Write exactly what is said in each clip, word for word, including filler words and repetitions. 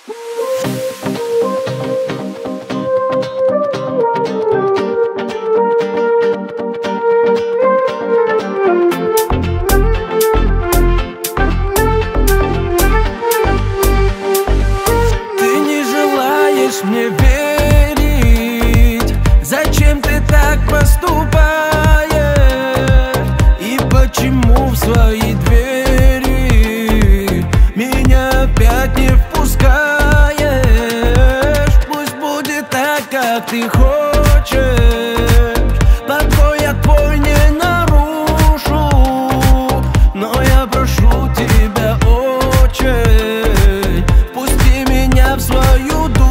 Мне верить, зачем ты так поступаешь? И почему в свои двери меня опять не впускаешь? Пусть будет так, как ты хочешь, покой я твой не нарушу, но я прошу тебя очень, пусти меня в свою душу.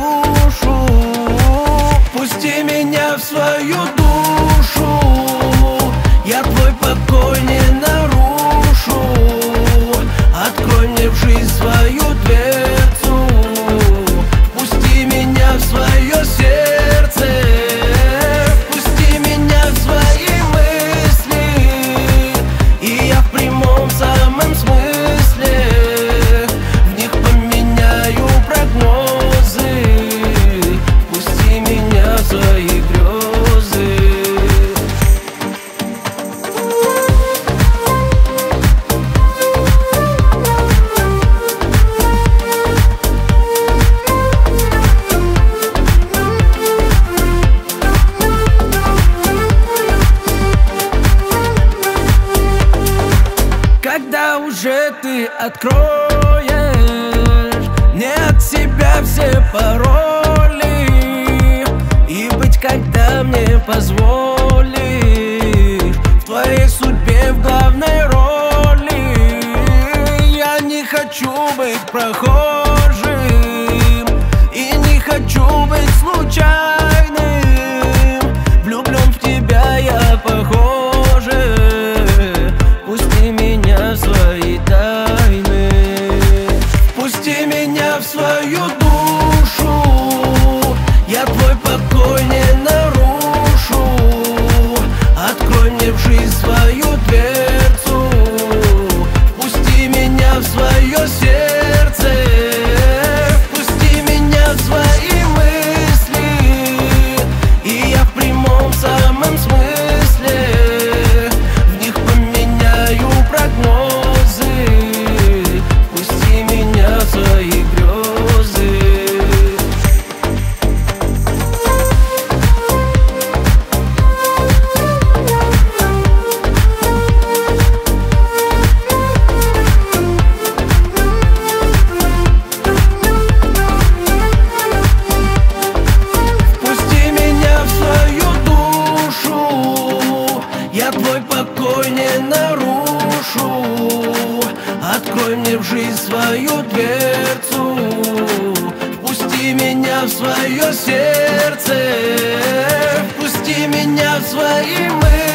Пусти меня в свою душу, я твой покой не нарушу. Открой мне в жизнь свою дверцу, пусти меня в свое сердце, пусти меня в свои мысли, и я в прямом самом смысле в них поменяю прогнозы. Пусти меня в свои грезы. Когда уже ты откроешь мне от себя все пароли, и быть, когда мне позволишь в твоей судьбе в главной роли. Я не хочу быть прохожим и не хочу быть случайным. Влюблен в тебя я похоже. Пусти меня в свои тайны, пусти меня в свою душу, я твой покой не нарушу. Открой мне в жизнь свою дверцу, пусти меня в свое сердце, пусти меня в свои мысли, и я в прямом самом смысле в них поменяю прогнозы. Пусти меня в свои грезы. Я твой покой не нарушу. Открой мне в жизнь свою дверцу, пусти меня в свое сердце, пусти меня в свои мысли,